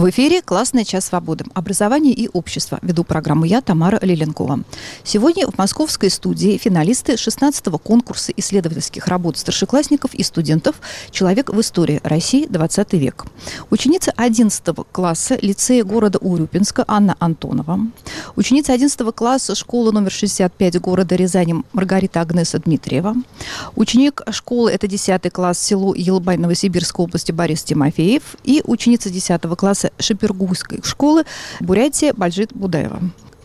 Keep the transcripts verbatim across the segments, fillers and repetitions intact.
В эфире «Классный час свободы. Образование и общество». Веду программу я, Тамара Лиленкова. Сегодня в московской студии финалисты шестнадцатого конкурса исследовательских работ старшеклассников и студентов «Человек в истории России. двадцатый век». Ученица одиннадцатого класса лицея города Урюпинска Анна Антонова. Ученица одиннадцатого класса школы номер шестьдесят пять города Рязани Маргарита Агнеса Дмитриева. Ученик школы, это десятый класс, село Елбань Новосибирской области Борис Тимофеев. И ученица десятого класса Шепергуйской школы Бурятия Бальжит Будаева.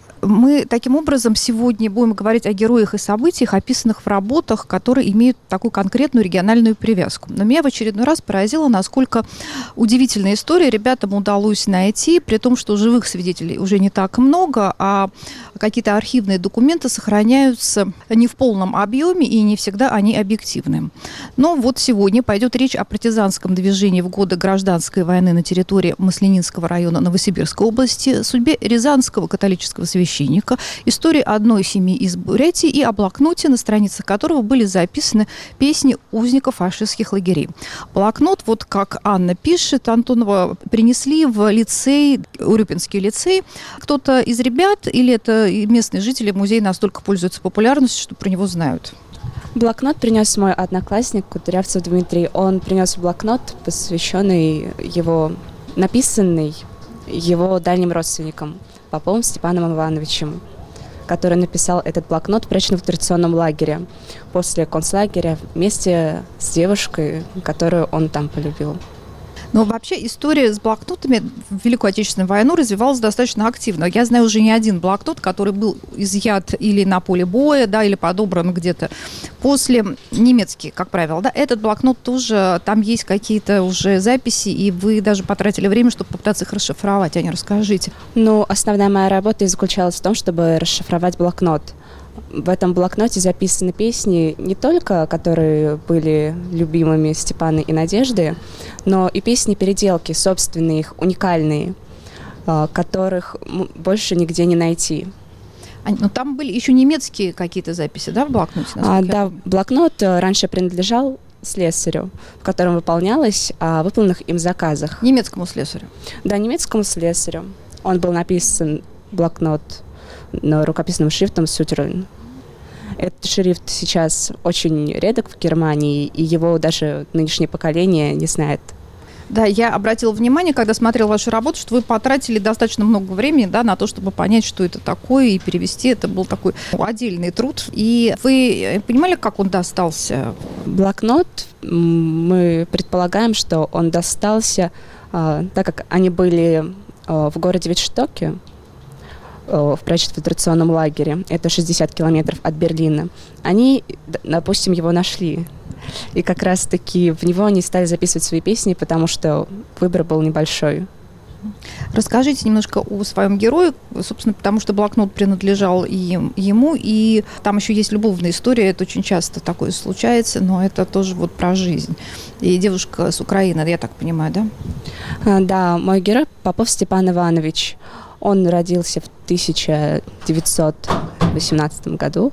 Мы таким образом сегодня будем говорить о героях и событиях, описанных в работах, которые имеют такую конкретную региональную привязку. Но меня в очередной раз поразило, насколько удивительная история ребятам удалось найти, при том, что живых свидетелей уже не так много, а какие-то архивные документы сохраняются не в полном объеме и не всегда они объективны. Но вот сегодня пойдет речь о партизанском движении в годы гражданской войны на территории Маслянинского района Новосибирской области, судьбе рязанского католического священника, истории одной семьи из Бурятии и о блокноте, на страницах которого были записаны песни узников фашистских лагерей. Блокнот, вот как Анна пишет, Антонова принесли в лицей, Урюпинский лицей. Кто-то из ребят или это местные жители музея настолько пользуются популярностью, что про него знают? Блокнот принес мой одноклассник Кудрявцев Дмитрий. Он принес блокнот, посвященный его, написанный его дальним родственникам, Поповым Степаном Ивановичем, который написал этот блокнот, пряченный в традиционном лагере после концлагеря вместе с девушкой, которую он там полюбил. Но вообще история с блокнотами в Великую Отечественную войну развивалась достаточно активно. Я знаю уже не один блокнот, который был изъят или на поле боя, да, или подобран где-то после. Немецкий, как правило, да. Этот блокнот тоже, там есть какие-то уже записи, и вы даже потратили время, чтобы попытаться их расшифровать. Аня, расскажите. Ну, основная моя работа и заключалась в том, чтобы расшифровать блокнот. В этом блокноте записаны песни не только, которые были любимыми Степана и Надежды, но и песни-переделки, собственные, их уникальные, которых больше нигде не найти. Но там были еще немецкие какие-то записи, да, в блокноте? А, да, блокнот раньше принадлежал слесарю, в котором выполнялось о выполненных им заказах. Немецкому слесарю? Да, немецкому слесарю. Он был написан, блокнот, но рукописным шрифтом Сютерлин. Этот шрифт сейчас очень редок в Германии, и его даже нынешнее поколение не знает. Да, я обратила внимание, когда смотрела вашу работу, что вы потратили достаточно много времени, да, на то, чтобы понять, что это такое, и перевести. Это был такой отдельный труд. И вы понимали, как он достался? Блокнот, мы предполагаем, что он достался, так как они были в городе Виттштоке, в прачечно-традиционном лагере, это шестьдесят километров от Берлина, они, допустим, его нашли. И как раз-таки в него они стали записывать свои песни, потому что выбор был небольшой. Расскажите немножко о своем герое, собственно, потому что блокнот принадлежал и ему, и там еще есть любовная история, это очень часто такое случается, но это тоже вот про жизнь. И девушка с Украины, я так понимаю, да? Да, мой герой Попов Степан Иванович. Он родился в тысяча девятьсот восемнадцатом году,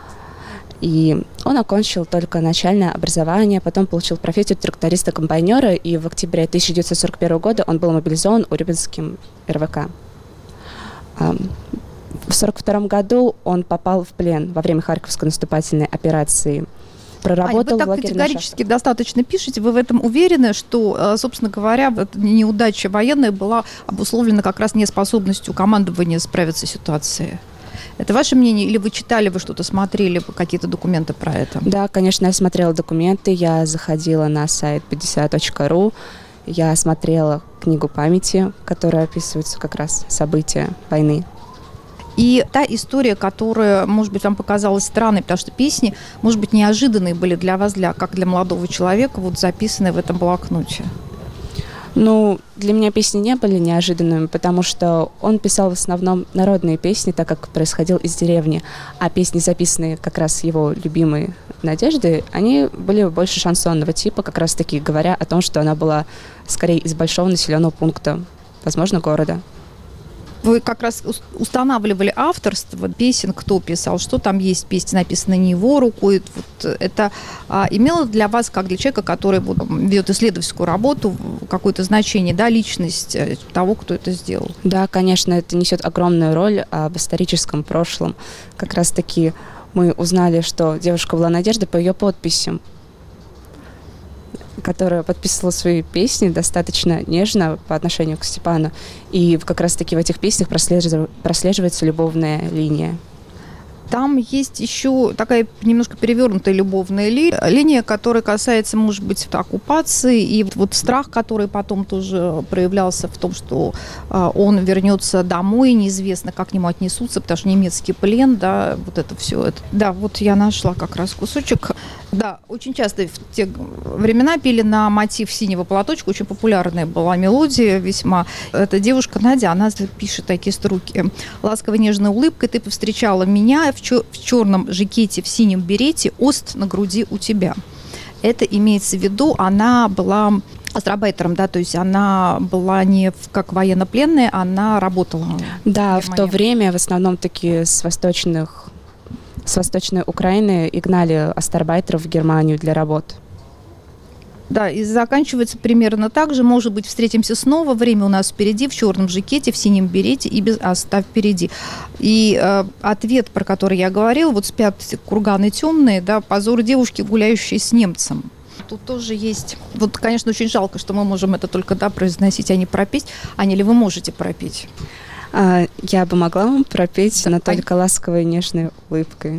и он окончил только начальное образование, потом получил профессию тракториста-комбайнера, и в октябре тысяча девятьсот сорок первого года он был мобилизован Урюпинским эр вэ ка. В сорок втором году он попал в плен во время Харьковской наступательной операции. Проработал Ань, вы так категорически достаточно пишете, вы в этом уверены, что, собственно говоря, неудача военная была обусловлена как раз неспособностью командования справиться с ситуацией? Это ваше мнение, или вы читали, вы что-то смотрели, какие-то документы про это? Да, конечно, я смотрела документы, я заходила на сайт пятьдесят точка ру, я смотрела книгу памяти, в которой описываются как раз события войны. И та история, которая, может быть, вам показалась странной, потому что песни, может быть, неожиданные были для вас, для, как для молодого человека, вот записанные в этом блокноте. Ну, для меня песни не были неожиданными, потому что он писал в основном народные песни, так как происходил из деревни, а песни, записанные как раз его любимой Надежды, они были больше шансонного типа, как раз-таки говоря о том, что она была скорее из большого населенного пункта, возможно, города. Вы как раз устанавливали авторство песен, кто писал, что там есть песни, написанные не его рукой. Вот это а, имело для вас, как для человека, который вот, ведет исследовательскую работу, какое-то значение, да, личность того, кто это сделал? Да, конечно, это несет огромную роль об историческом прошлом. Как раз-таки мы узнали, что девушка была Надежда по ее подписям, которая подписывала свои песни достаточно нежно по отношению к Степану. И как раз-таки в этих песнях прослеживается, прослеживается любовная линия. Там есть еще такая немножко перевернутая любовная ли, линия, которая касается, может быть, оккупации, и вот страх, который потом тоже проявлялся в том, что э, он вернется домой, неизвестно, как к нему отнесутся, потому что немецкий плен, да, вот это все. Это. Да, вот я нашла как раз кусочек. Да, очень часто в те времена пели на мотив «Синего платочка», очень популярная была мелодия весьма. Эта девушка Надя, она пишет такие строки. «Ласковой нежной улыбкой ты повстречала меня в, чер- в черном жакете, в синем берете, ост на груди у тебя». Это имеется в виду, она была гастарбайтером, да, то есть она была не как военнопленная, она работала. Да, в, в то время в основном такие с восточных С Восточной Украины и гнали астарбайтеров в Германию для работ. Да, и заканчивается примерно так же. Может быть, встретимся снова. Время у нас впереди, в черном жакете, в синем берете и без оставь впереди. И э, ответ, про который я говорила, вот спят курганы темные, да, позор девушки, гуляющей с немцем. Тут тоже есть... Вот, конечно, очень жалко, что мы можем это только, да, произносить, а не пропеть. Аня, ли вы можете пропеть? Я бы могла вам пропеть, но только ласковой нежной улыбкой.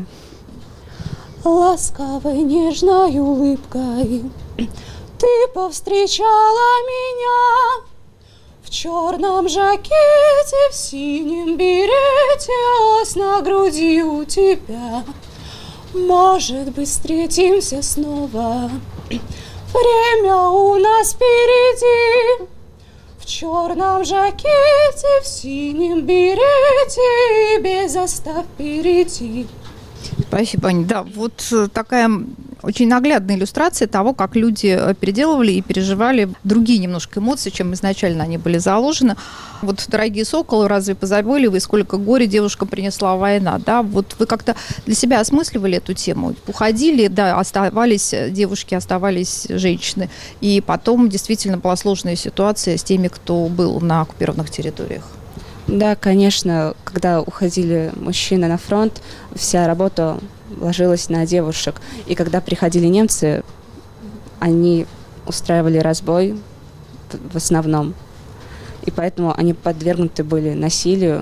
Ласковой нежной улыбкой ты повстречала меня в черном жакете, в синем берете, ос на груди у тебя. Может быть, встретимся снова, время у нас впереди. В черном жакете, в синем берете, без оставь впереди. Спасибо, Аня. Да, вот такая очень наглядная иллюстрация того, как люди переделывали и переживали другие немножко эмоции, чем изначально они были заложены. Вот, дорогие соколы, разве позабыли вы, сколько горя девушка принесла война? Да? Вот вы как-то для себя осмысливали эту тему? Уходили, да, оставались девушки, оставались женщины. И потом действительно была сложная ситуация с теми, кто был на оккупированных территориях. Да, конечно, когда уходили мужчины на фронт, вся работа ложилась на девушек. И когда приходили немцы, они устраивали разбой в основном. И поэтому они подвергнуты были насилию.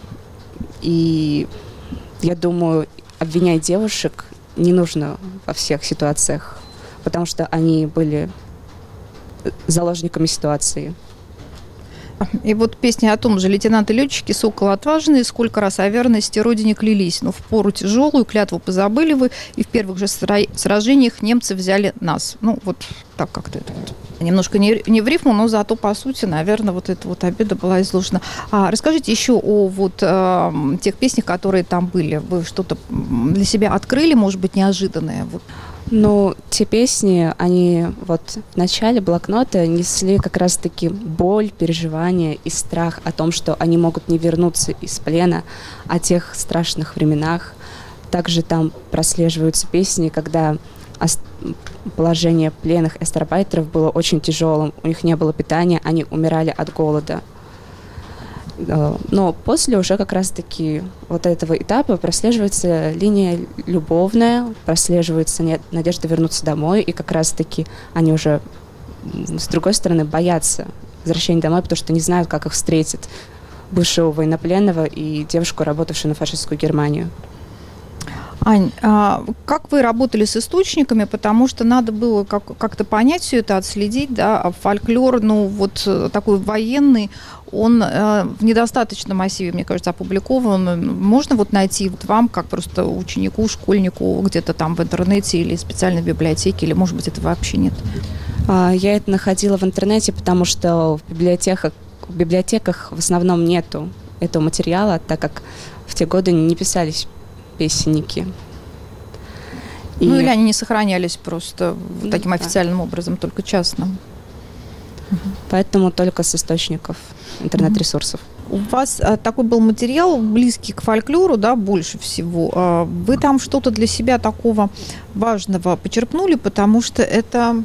И я думаю, обвинять девушек не нужно во всех ситуациях, потому что они были заложниками ситуации. И вот песня о том же: лейтенанты-летчики, соколы отважные, сколько раз о верности родине клялись, но в пору тяжелую клятву позабыли вы, и в первых же сражениях немцы взяли нас. Ну, вот так как-то это вот. Немножко не, не в рифму, но зато, по сути, наверное, вот эта вот обида была изложена. А расскажите еще о вот э, тех песнях, которые там были. Вы что-то для себя открыли, может быть, неожиданное? Вот. Ну, те песни, они вот в начале блокнота несли как раз-таки боль, переживания и страх о том, что они могут не вернуться из плена, о тех страшных временах. Также там прослеживаются песни, когда положение пленных эстарбайтеров было очень тяжелым, у них не было питания, они умирали от голода. Но после уже как раз-таки вот этого этапа прослеживается линия любовная, прослеживается надежда вернуться домой, и как раз-таки они уже, с другой стороны, боятся возвращения домой, потому что не знают, как их встретит бывшего военнопленного и девушку, работавшую на фашистскую Германию. Ань, а как вы работали с источниками, потому что надо было как- как-то понять все это, отследить, да, а фольклор, ну, вот такой военный, он э, в недостаточном массиве, мне кажется, опубликован. Можно вот найти вот вам, как просто ученику, школьнику, где-то там в интернете или специальной библиотеке, или, может быть, этого вообще нет? Я это находила в интернете, потому что в библиотеках, в библиотеках в основном нету этого материала, так как в те годы не писались песенники. И... Ну, или они не сохранялись просто ну, таким да. официальным образом, только частным. Поэтому только с источников интернет-ресурсов. У вас а, такой был материал, близкий к фольклору, да, больше всего. А, вы там что-то для себя такого важного почерпнули, потому что это...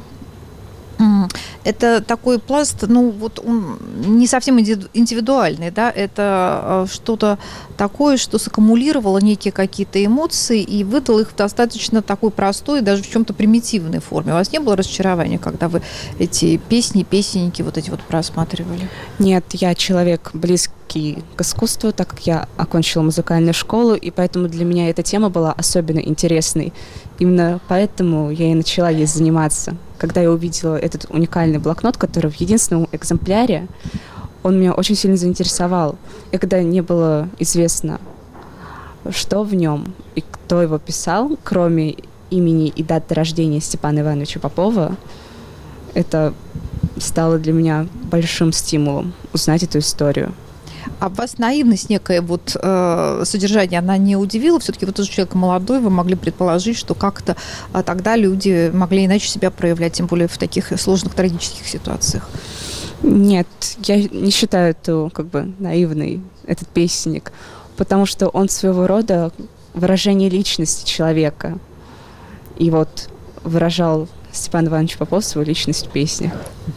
Это такой пласт, ну, вот он не совсем индивидуальный, да, это что-то такое, что саккумулировало некие какие-то эмоции и выдало их в достаточно такой простой, даже в чем-то примитивной форме. У вас не было разочарования, когда вы эти песни, песенники вот эти вот просматривали? Нет, я человек близкий к искусству, так как я окончила музыкальную школу, и поэтому для меня эта тема была особенно интересной. Именно поэтому я и начала ей заниматься. Когда я увидела этот уникальный блокнот, который в единственном экземпляре, он меня очень сильно заинтересовал. И когда не было известно, что в нем и кто его писал, кроме имени и даты рождения Степана Ивановича Попова, это стало для меня большим стимулом узнать эту историю. А вас наивность некое вот э, содержание, она не удивила? Все-таки вы тоже человек молодой, вы могли предположить, что как-то а, тогда люди могли иначе себя проявлять, тем более в таких сложных трагических ситуациях. Нет, я не считаю это как бы наивный, этот песенник, потому что он своего рода выражение личности человека. И вот выражал Степан Иванович Попов свою личность в песнях.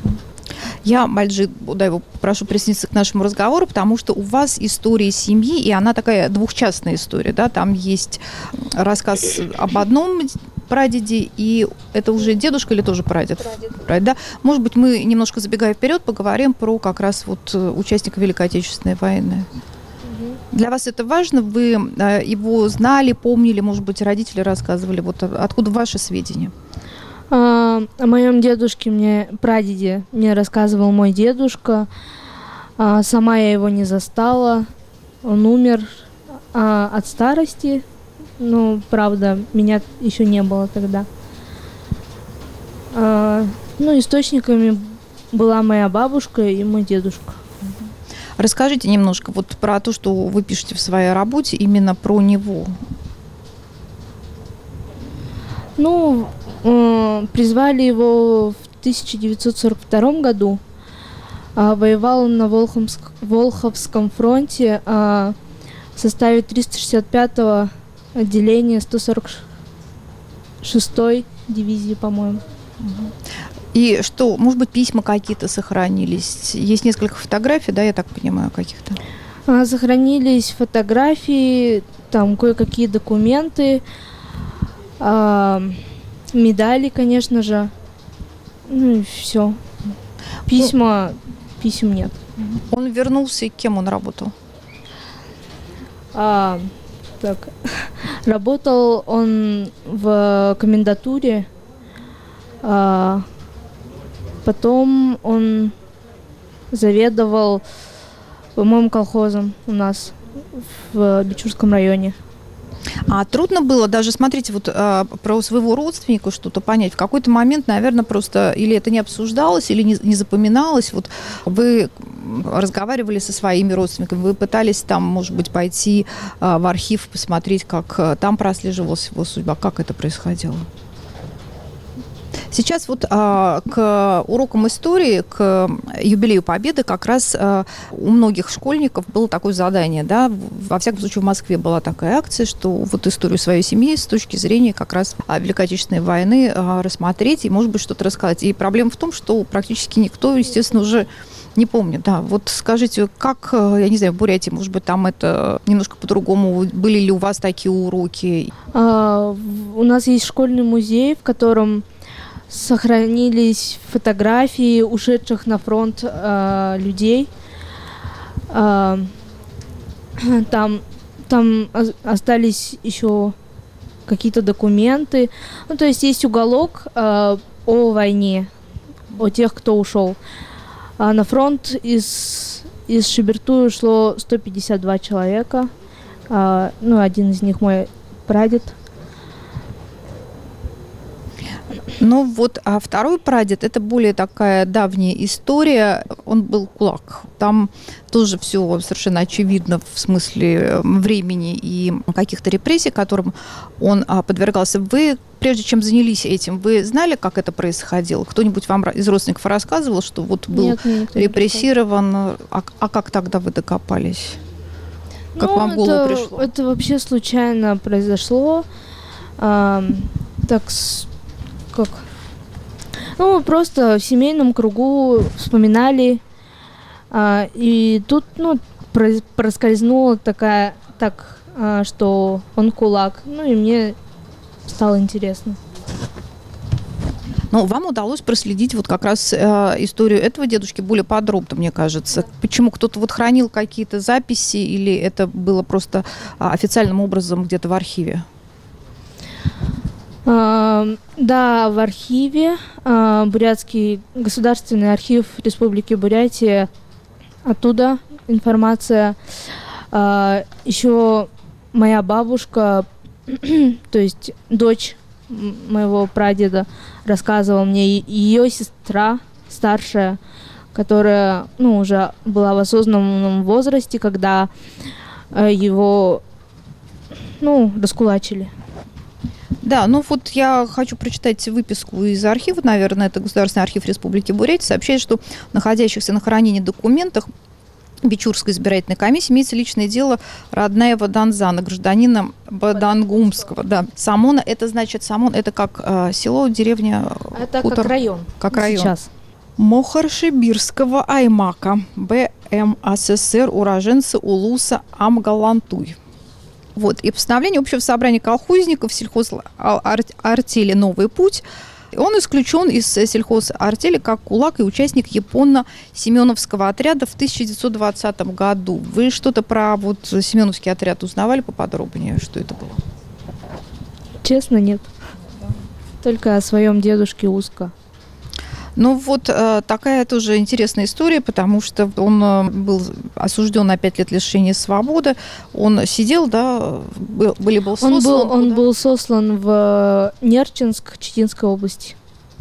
Я, Мальджи, да, его попрошу присоединиться к нашему разговору, потому что у вас история семьи, и она такая двухчастная история, да, там есть рассказ об одном прадеде, и это уже дедушка или тоже прадед? Прадед. Прадед, да? Может быть, мы, немножко забегая вперед, поговорим про как раз вот участника Великой Отечественной войны. Угу. Для вас это важно? Вы его знали, помнили, может быть, родители рассказывали? Вот откуда ваши сведения? О моем дедушке, мне, прадеде, мне рассказывал мой дедушка. Сама я его не застала. Он умер от старости. Ну, правда, меня еще не было тогда. Ну, источниками была моя бабушка и мой дедушка. Расскажите немножко вот про то, что вы пишете в своей работе, именно про него. Ну, призвали его в тысяча девятьсот сорок втором году. Воевал он на Волховск, Волховском фронте в составе триста шестьдесят пятого отделения сто сорок шестой дивизии, по-моему. И что, может быть, письма какие-то сохранились? Есть несколько фотографий, да, я так понимаю, каких-то? Сохранились фотографии, там кое-какие документы. А, медали, конечно же. Ну и все. Письма, писем нет. Он вернулся, и кем он работал? А, так. Работал он в комендатуре. А, потом он заведовал, по-моему, колхозом у нас в Бичурском районе. А трудно было даже, смотрите, вот а, про своего родственника что-то понять. В какой-то момент, наверное, просто или это не обсуждалось, или не, не запоминалось. Вот вы разговаривали со своими родственниками, вы пытались там, может быть, пойти а, в архив, посмотреть, как а, там прослеживалась его судьба. Как это происходило? Сейчас вот а, к урокам истории, к юбилею Победы как раз а, у многих школьников было такое задание, да, во всяком случае в Москве была такая акция, что вот историю своей семьи с точки зрения как раз Великой Отечественной войны а, рассмотреть и, может быть, что-то рассказать. И проблема в том, что практически никто, естественно, уже не помнит. Да, вот скажите, как, я не знаю, в Бурятии, может быть, там это немножко по-другому, были ли у вас такие уроки? А, у нас есть школьный музей, в котором сохранились фотографии ушедших на фронт э, людей. Э, там, там остались еще какие-то документы. Ну, то есть есть уголок э, о войне, о тех, кто ушел. А на фронт из, из Шебертуя ушло сто пятьдесят два человека. Э, ну, один из них мой прадед. Ну вот, а второй прадед, это более такая давняя история, он был кулак. Там тоже все совершенно очевидно в смысле времени и каких-то репрессий, которым он подвергался. Вы, прежде чем занялись этим, вы знали, как это происходило? Кто-нибудь вам из родственников рассказывал, что вот был Нет, репрессирован? А, а как тогда вы докопались? Как ну, вам в голову это, пришло? Это вообще случайно произошло. А, так, как? Ну, мы просто в семейном кругу вспоминали. А, и тут, ну, проскользнула такая, так, а, что он кулак. Ну, и мне стало интересно. Но вам удалось проследить вот как раз э, историю этого дедушки более подробно, мне кажется. Почему кто-то вот хранил какие-то записи или это было просто а, официальным образом где-то в архиве? А, да, в архиве. А, Бурятский государственный архив Республики Бурятия. Оттуда информация. А, еще моя бабушка, то есть дочь моего прадеда, рассказывала мне ее сестра старшая, которая, ну, уже была в осознанном возрасте, когда э, его, ну, раскулачили. Да, ну вот я хочу прочитать выписку из архива, наверное, это Государственный архив Республики Бурятия, сообщает, что в находящихся на хранении документах Бичурской избирательной комиссии имеется личное дело Раднаева Данзана, гражданина Бадангумского. Да. Самона, это значит, Самон, это как э, село, деревня, это хутор. как район. Как район. Сейчас. Мохаршибирского аймака, БМ СССР, уроженца Улуса Амгалантуй. Вот. И постановление Общего собрания колхозников сельхозартели «Новый путь». Он исключен из сельхозартели как кулак и участник японо-семеновского отряда в тысяча девятьсот двадцатом году. Вы что-то про вот семеновский отряд узнавали поподробнее? Что это было? Честно, нет. Только о своем дедушке узко. Ну вот э, такая тоже интересная история, потому что он э, был осужден на пять лет лишения свободы. Он сидел, да, был, или был сослан? Он был, он был сослан в Нерчинск, Читинской области.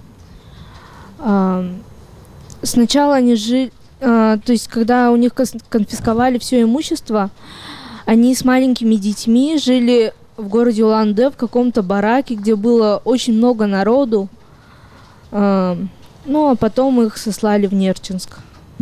А, сначала они жили, а, то есть когда у них конфисковали все имущество, они с маленькими детьми жили в городе Улан-Удэ в каком-то бараке, где было очень много народу. А, Ну, а потом их сослали в Нерчинск.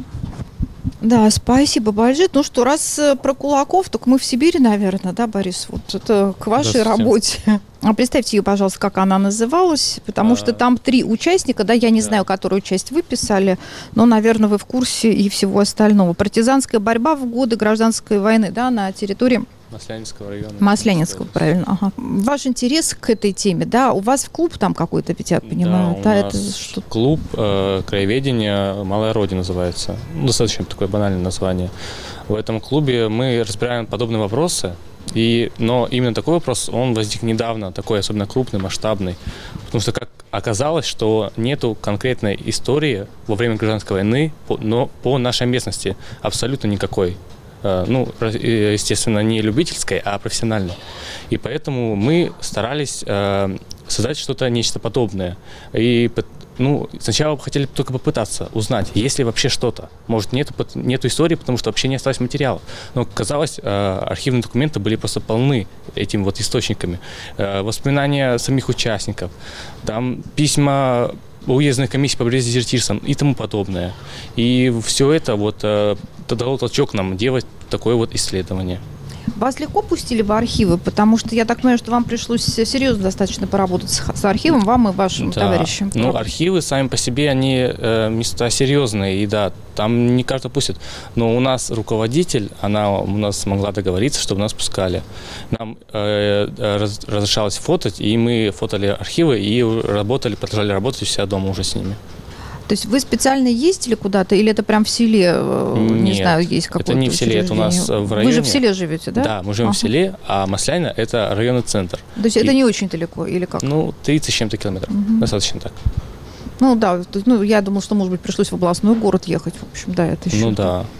Да, спасибо большое. Ну что, раз про кулаков, так мы в Сибири, наверное, да, Борис? Вот это к вашей работе. А представьте ее, пожалуйста, как она называлась, потому а... что там три участника, да, я не да. знаю, которую часть вы писали, но, наверное, вы в курсе и всего остального. Партизанская борьба в годы гражданской войны, да, на территории Маслянинского района. Маслянинского, правильно. Ага. Ваш интерес к этой теме, да? У вас в клуб там какой-то, ведь я понимаю, да? да, у это нас что? Клуб э, краеведения «Малая Родина» называется. Ну, достаточно такое банальное название. В этом клубе мы разбираем подобные вопросы, и, но именно такой вопрос, он возник недавно, такой особенно крупный, масштабный. Потому что, как оказалось, что нету конкретной истории во время гражданской войны, но по нашей местности абсолютно никакой. Ну, естественно, не любительской, а профессиональной. И поэтому мы старались э, создать что-то, нечто подобное. И ну, сначала хотели только попытаться узнать, есть ли вообще что-то. Может, нету, нету истории, потому что вообще не осталось материалов. Но, казалось, э, архивные документы были просто полны этими вот источниками. Э, воспоминания самих участников, там письма уездной комиссии по борьбе с дезертирством и тому подобное. И все это вот э, дало толчок нам делать такое вот исследование. Вас легко пустили в архивы, потому что я так понимаю, что вам пришлось серьезно достаточно поработать с, с архивом, вам и вашим да. товарищам. Ну, архивы сами по себе, они э, места серьезные, и да, там не каждый пустит. Но у нас руководитель, она у нас смогла договориться, чтобы нас пускали. Нам э, раз, разрешалось фотать, и мы фотали архивы и работали, продолжали работать у себя дома уже с ними. То есть вы специально ездили куда-то, или это прям в селе, не Нет, знаю, есть какое-то это не в селе, это у нас в районе. Вы же в селе живете, да? Да, мы живем ага. в селе, а Маслянино – это районный центр. То есть и, это не очень далеко, или как? Ну, тридцать с чем-то километров, угу. достаточно так. Ну да, ну я думала, что, может быть, пришлось в областной город ехать, в общем, да, это еще. Ну да.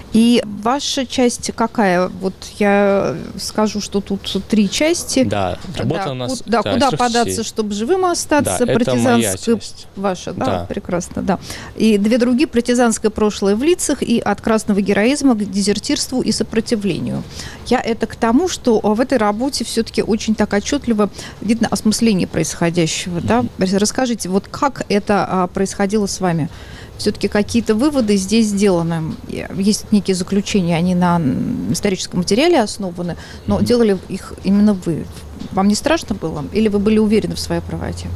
И ваша часть какая? Вот я скажу, что тут три части. Да, работа да, у нас... Да, да, куда податься, чтобы живым остаться? Да, партизанская ваша, да, да, прекрасно, да. И две другие: партизанское прошлое в лицах и от красного героизма к дезертирству и сопротивлению. Я это к тому, что в этой работе все-таки очень так отчетливо видно осмысление происходящего, да. Расскажите, вот как это происходило с вами? Все-таки какие-то выводы здесь сделаны. Есть некие заключения, они на историческом материале основаны, но mm-hmm. делали их именно вы. Вам не страшно было? Или вы были уверены в своей правоте?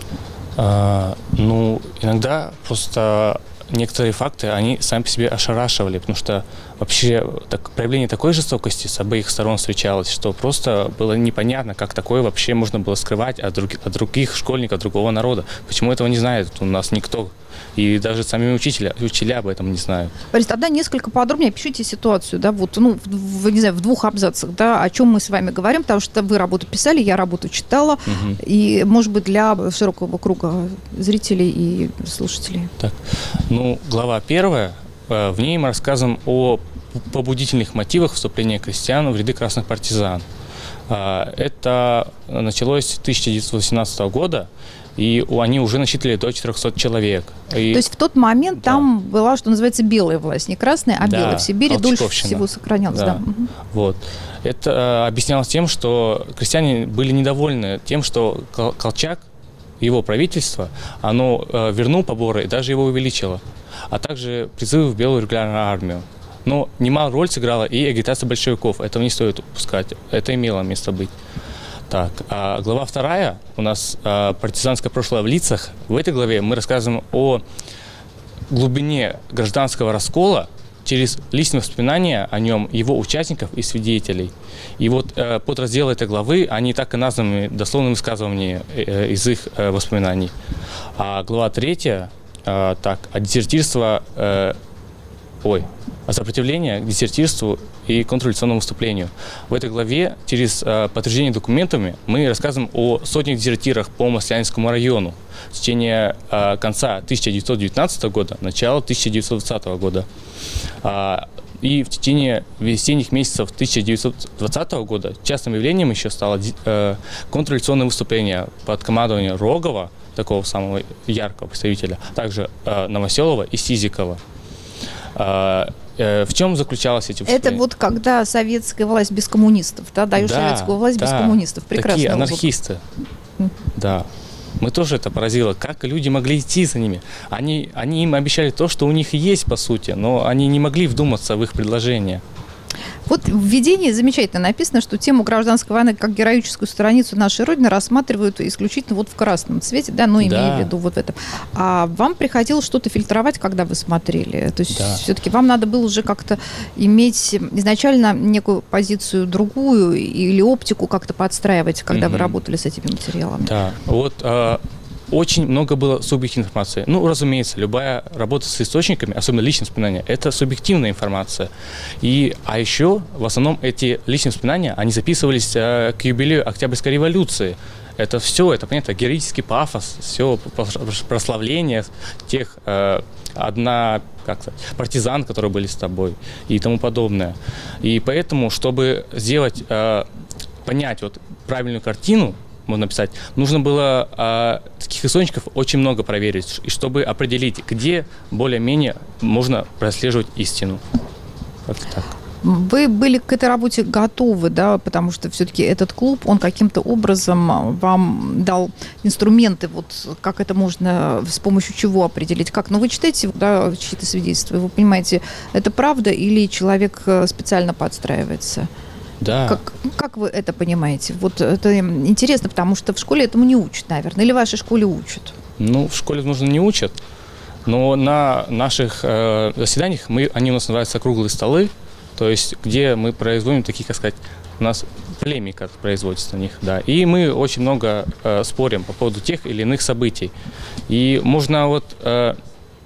А, ну, иногда просто некоторые факты, они сами по себе ошарашивали, потому что вообще так, проявление такой жестокости с обеих сторон встречалось, что просто было непонятно, как такое вообще можно было скрывать от, друг, от других школьников, другого народа. Почему этого не знает у нас никто? И даже сами учителя, учителя об этом не знают. Борис, тогда несколько подробнее опишите ситуацию, да, вот, ну, в, не знаю, в двух абзацах, да, о чем мы с вами говорим, потому что вы работу писали, я работу читала, угу. и, может быть, для широкого круга зрителей и слушателей. Так, ну, глава первая, в ней мы рассказываем о побудительных мотивах вступления крестьян в ряды красных партизан. Это началось с тысяча девятьсот восемнадцатого года, и они уже насчитывали до четырехсот человек. И... То есть в тот момент да. там была, что называется, белая власть, не красная, а да, белая. В Сибири дольше всего сохранялась. Да. Да. Угу. Вот. Это объяснялось тем, что крестьяне были недовольны тем, что Колчак, его правительство, оно вернуло поборы и даже его увеличило, а также призывы в белую регулярную армию. Но немалую роль сыграла и агитация большевиков. Этого не стоит упускать. Это имело место быть. Так, а глава вторая у нас а, партизанское прошлое в лицах. В этой главе мы рассказываем о глубине гражданского раскола через личные воспоминания о нем, его участников и свидетелей. И вот э, подразделы этой главы, они так и названы дословным высказыванием э, из их э, воспоминаний. А глава третья, э, так, о дезертирстве, э, ой, о сопротивлении к дезертирству и контрреволюционному выступлению. В этой главе через э, подтверждение документами мы рассказываем о сотнях дезертирах по Маслянинскому району в течение э, конца тысяча девятьсот девятнадцатого года, начала тысяча девятьсот двадцатого года. А, и в течение весенних месяцев тысяча девятьсот двадцатого года частым явлением еще стало э, контрреволюционное выступление под командованием Рогова, такого самого яркого представителя, также э, Новоселова и Сизикова. А, э, в чем заключалось эти выступления? Это вот когда советская власть без коммунистов, да? Даешь да, советскую власть да, без коммунистов. Прекрасно. Такие анархисты. Mm. Да. Мы тоже это поразило. Как люди могли идти за ними? Они, они им обещали то, что у них есть, по сути, но они не могли вдуматься в их предложения. Вот в введении замечательно написано, что тему гражданской войны как героическую страницу нашей Родины рассматривают исключительно вот в красном цвете, да, ну, имея да. в виду вот в этом. А вам приходилось что-то фильтровать, когда вы смотрели? То есть да. все-таки вам надо было уже как-то иметь изначально некую позицию другую или оптику как-то подстраивать, когда mm-hmm. вы работали с этими материалами? Да, вот... А... Очень много было субъективной информации. Ну, разумеется, любая работа с источниками, особенно личные воспоминания, это субъективная информация. И, а еще, в основном, эти личные воспоминания, они записывались э, к юбилею Октябрьской революции. Это все, это, понятно, героический пафос, все прославление тех, э, одна, как сказать, партизан, которые были с тобой и тому подобное. И поэтому, чтобы сделать, э, понять вот правильную картину, можно написать, нужно было а, таких источников очень много проверить, и чтобы определить, где более-менее можно прослеживать истину. Как-то так. Вы были к этой работе готовы, да, потому что все-таки этот клуб, он каким-то образом вам дал инструменты, вот как это можно, с помощью чего определить, как? Ну, вы читаете, да, чьи-то свидетельства, вы понимаете, это правда или человек специально подстраивается? Да. Как, как вы это понимаете? Вот это интересно, потому что в школе этому не учат, наверное. Или в вашей школе учат? Ну, в школе, нужно, не учат. Но на наших э, заседаниях, мы, они у нас называются круглые столы, то есть где мы производим такие, как сказать, у нас полемика производится на них, да. И мы очень много э, спорим по поводу тех или иных событий. И можно вот э,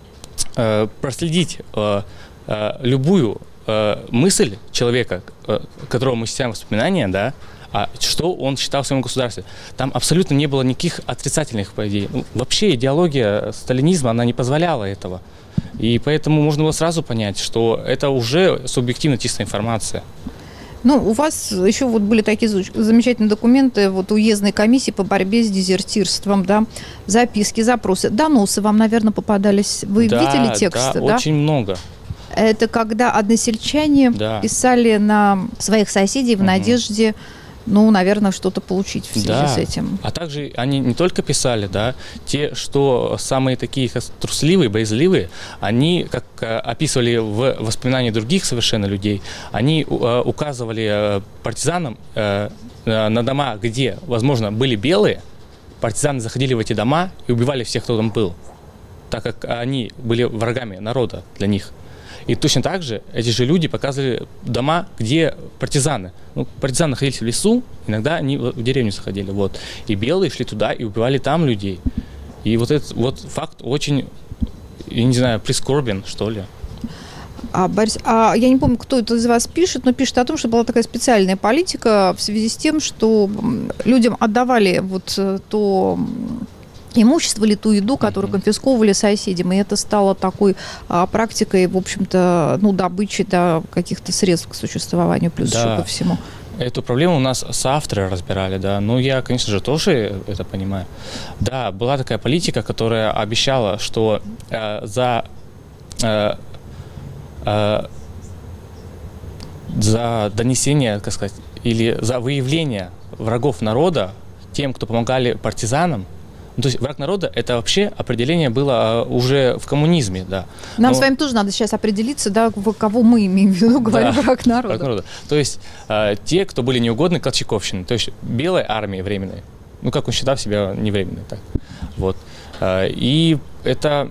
э, проследить э, э, любую мысль человека, которого мы читаем воспоминания, да, а что он считал в своем государстве. Там абсолютно не было никаких отрицательных идей. Ну, вообще идеология сталинизма, она не позволяла этого. И поэтому можно было сразу понять, что это уже субъективно чистая информация. Ну, у вас еще вот были такие замечательные документы вот уездной комиссии по борьбе с дезертирством, да, записки, запросы, доносы вам, наверное, попадались. Вы да, видели тексты, да? да? Очень много. Это когда односельчане да. писали на своих соседей в угу. надежде, ну, наверное, что-то получить в связи да. с этим. А также они не только писали, да, те, что самые такие трусливые, боязливые, они, как описывали в воспоминании других совершенно людей, они указывали партизанам на дома, где, возможно, были белые, партизаны заходили в эти дома и убивали всех, кто там был, так как они были врагами народа для них. И точно так же эти же люди показывали дома, где партизаны. Ну, партизаны находились в лесу, иногда они в деревню заходили. Вот. И белые шли туда и убивали там людей. И вот этот вот факт очень, я не знаю, прискорбен, что ли. А, Борис, а я не помню, кто это из вас пишет, но пишет о том, что была такая специальная политика в связи с тем, что людям отдавали вот то имущество или ту еду, которую конфисковывали соседям, и это стало такой а, практикой, в общем-то, ну, добычи да, каких-то средств к существованию, плюс да. еще ко всему. Эту проблему у нас соавторы разбирали, да, ну, я, конечно же, тоже это понимаю. Да, была такая политика, которая обещала, что э, за, э, э, за донесение, как сказать, или за выявление врагов народа тем, кто помогали партизанам. То есть враг народа – это вообще определение было уже в коммунизме, да. Нам Но... с вами тоже надо сейчас определиться, да, кого мы имеем в виду, говоря да, враг народа. Враг народа. То есть э, те, кто были неугодны колчаковщине, то есть белой армии временной, ну, как он считал себя невременной, так. Вот. Э, и это,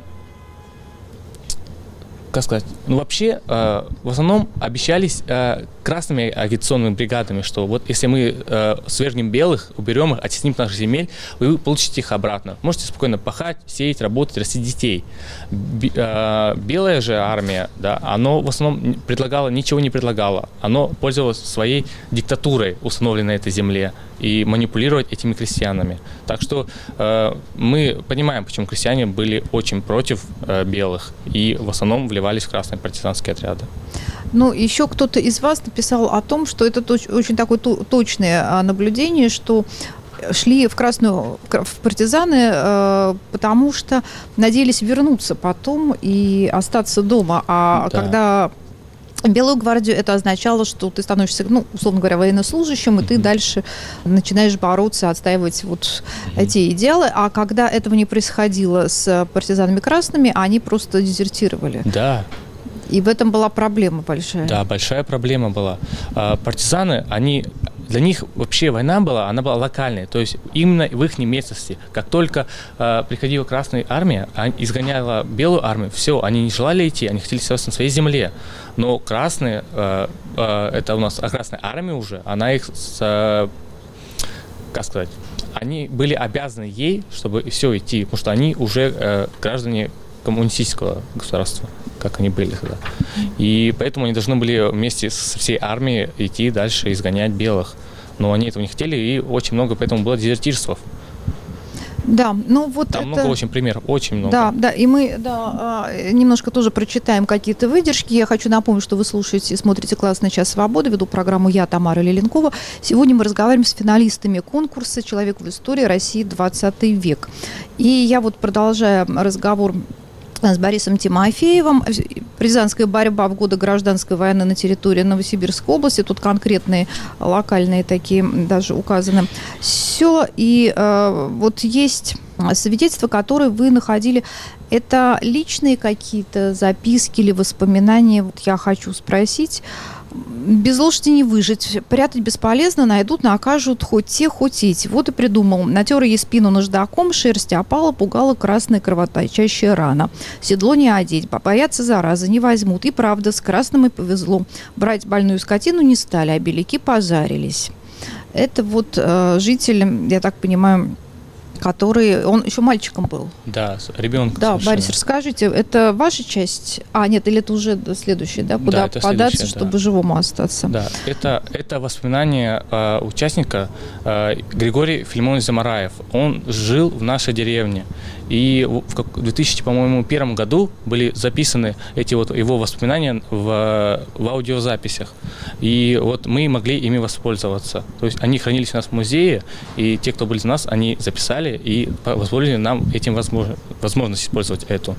как сказать, ну, вообще, э, в основном обещались э, красными агитационными бригадами, что вот если мы э, свергнем белых, уберем их, оттесним наших земель, вы получите их обратно. Можете спокойно пахать, сеять, работать, растить детей. Б, э, белая же армия, да, оно в основном предлагало, ничего не предлагало. Оно пользовалось своей диктатурой, установленной на этой земле, и манипулировать этими крестьянами. Так что э, мы понимаем, почему крестьяне были очень против э, белых и в основном вливались в красные партизанские отряды. Ну, еще кто-то из вас написал о том, что это точ- очень такое то- точное наблюдение, что шли в красную, в партизаны, э, потому что надеялись вернуться потом и остаться дома. А да. когда Белую гвардию, это означало, что ты становишься, ну, условно говоря, военнослужащим, и ты mm-hmm. дальше начинаешь бороться, отстаивать вот mm-hmm. эти идеалы. А когда этого не происходило с партизанами красными, они просто дезертировали. Да. И в этом была проблема большая. Да, большая проблема была. Партизаны, они, для них вообще война была, она была локальной, то есть именно в их местности. Как только э, приходила Красная армия, изгоняла Белую армию, все, они не желали идти, они хотели остаться на своей земле. Но Красные, э, э, это у нас Красная армия уже, она их, с, э, как сказать, они были обязаны ей, чтобы все идти, потому что они уже э, граждане коммунистического государства, как они были тогда. И поэтому они должны были вместе со всей армией идти дальше, изгонять белых. Но они этого не хотели, и очень много поэтому было дезертирств. Да, ну вот Там это... много очень примеров, очень много. Да, да, и мы да, немножко тоже прочитаем какие-то выдержки. Я хочу напомнить, что вы слушаете и смотрите «Классный час свободы». Веду программу я, Тамара Лиленкова. Сегодня мы разговариваем с финалистами конкурса «Человек в истории России двадцатый век». И я вот, продолжая разговор с Борисом Тимофеевым, партизанская борьба в годы гражданской войны на территории Новосибирской области, тут конкретные локальные такие даже указаны села, и э, вот есть свидетельства, которые вы находили, это личные какие-то записки или воспоминания, вот я хочу спросить. Без лошади не выжить, прятать бесполезно, найдут, накажут хоть те, хоть эти. Вот и придумал. Натер ей спину наждаком, шерсть опала, пугала красная кровоточащая рана. Седло не одеть, боятся заразы, не возьмут. И правда, с красным и повезло. Брать больную скотину не стали, а беляки позарились. Это вот э, житель, я так понимаю, который, он еще мальчиком был. Да, ребенок. Да, Борис, расскажите, это ваша часть? А, нет, или это уже следующее, да? Куда да, податься, чтобы да. живому остаться? Да, это, это воспоминание э, участника э, Григорий Филимонович Замараев. Он жил в нашей деревне. И в две тысячи первом году были записаны эти вот его воспоминания в, в аудиозаписях. И вот мы могли ими воспользоваться. То есть они хранились у нас в музее, и те, кто были у нас, они записали и позволили нам этим возможно, возможность использовать эту.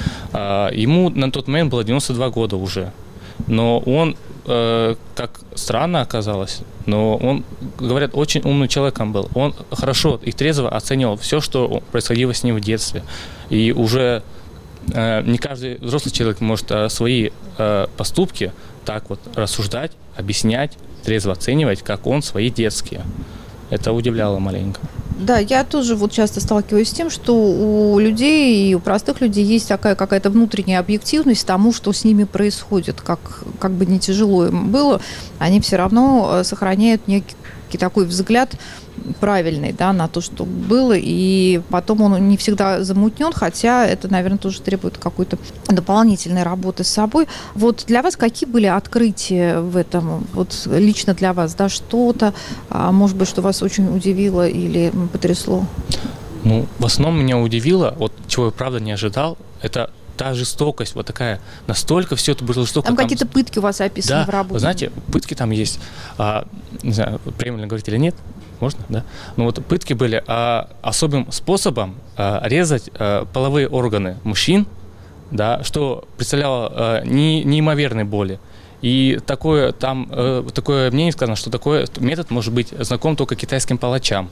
Ему на тот момент было девяносто два года уже. Но он, э, как странно оказалось, но он, говорят, очень умным человеком был. Он хорошо и трезво оценивал все, что происходило с ним в детстве. И уже э, не каждый взрослый человек может э, свои э, поступки так вот рассуждать, объяснять, трезво оценивать, как он свои детские. Это удивляло маленько. Да, я тоже вот часто сталкиваюсь с тем, что у людей и у простых людей есть такая какая-то внутренняя объективность тому, что с ними происходит. Как, как бы не тяжело им было, они все равно сохраняют некий такой взгляд правильный, да, на то, что было, и потом он не всегда замутнен, хотя это, наверное, тоже требует какой-то дополнительной работы с собой. Вот для вас какие были открытия в этом, вот лично для вас, да, что-то, может быть, что вас очень удивило или потрясло? Ну, в основном меня удивило, вот чего я правда не ожидал, это та жестокость, вот такая, настолько все это было жестоко. Там, там какие-то пытки у вас описаны да, в работе. Вы знаете, пытки там есть, а, не знаю, правильно говорить или нет, можно, да? Ну вот пытки были а, особым способом а, резать а, половые органы мужчин, да, что представляло а, не, неимоверной боли. И такое, там, а, такое мнение сказано, что такой метод может быть знаком только китайским палачам.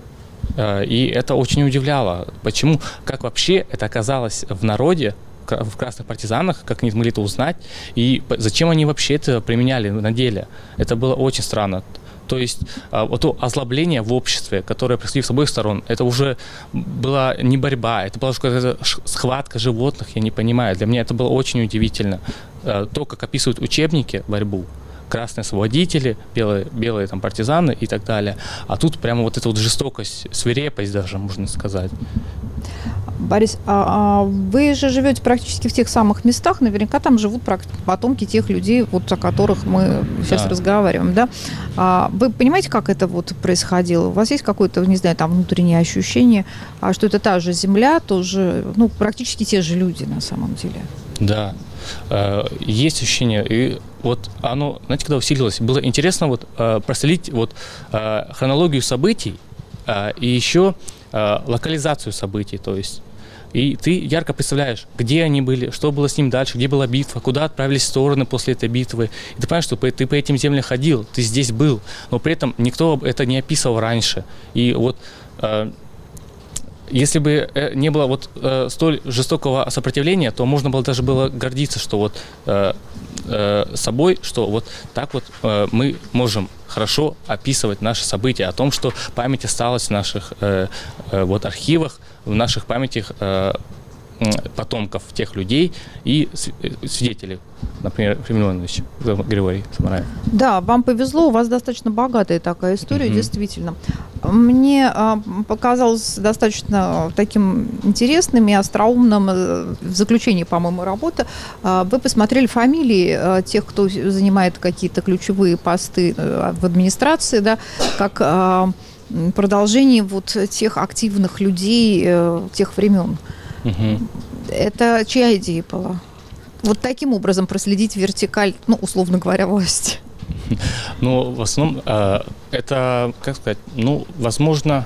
А, и это очень удивляло. Почему, как вообще это оказалось в народе, в красных партизанах, как они смогли это узнать, и зачем они вообще это применяли на деле. Это было очень странно. То есть вот то озлобление в обществе, которое происходило с обоих сторон, это уже была не борьба, это была какая-то схватка животных, я не понимаю. Для меня это было очень удивительно. То, как описывают учебники борьбу, красные освободители, белые, белые там партизаны и так далее. А тут прямо вот эта вот жестокость, свирепость даже, можно сказать. Борис, а, а вы же живете практически в тех самых местах, наверняка там живут потомки тех людей, вот о которых мы сейчас да. разговариваем, да? А вы понимаете, как это вот происходило? У вас есть какое-то, не знаю, там внутреннее ощущение, а что это та же земля, тоже, ну, практически те же люди на самом деле? Да, есть ощущение, и вот оно, знаете, когда усилилось, было интересно вот проследить вот хронологию событий и еще локализацию событий, то есть и ты ярко представляешь, где они были, что было с ним дальше, где была битва, куда отправились стороны после этой битвы. И ты понимаешь, что ты по этим землям ходил, ты здесь был, но при этом никто это не описывал раньше. И вот э, если бы не было вот э, столь жестокого сопротивления, то можно было даже было гордиться, что вот э, э, собой, что вот так вот э, мы можем хорошо описывать наши события, о том, что память осталась в наших э, э, вот архивах, в наших памятях э, потомков тех людей и свидетелей, например, Филимонович Григорий Замараев. Да, вам повезло, у вас достаточно богатая такая история, mm-hmm. действительно. Мне а, показалось достаточно таким интересным и остроумным в заключении, по-моему, работы. А, вы посмотрели фамилии а, тех, кто занимает какие-то ключевые посты а, в администрации, да, как а, продолжение вот тех активных людей а, тех времен. Угу. Это чья идея была? Вот таким образом проследить вертикаль, ну, условно говоря, власти. Ну, в основном, э, это, как сказать, ну, возможно,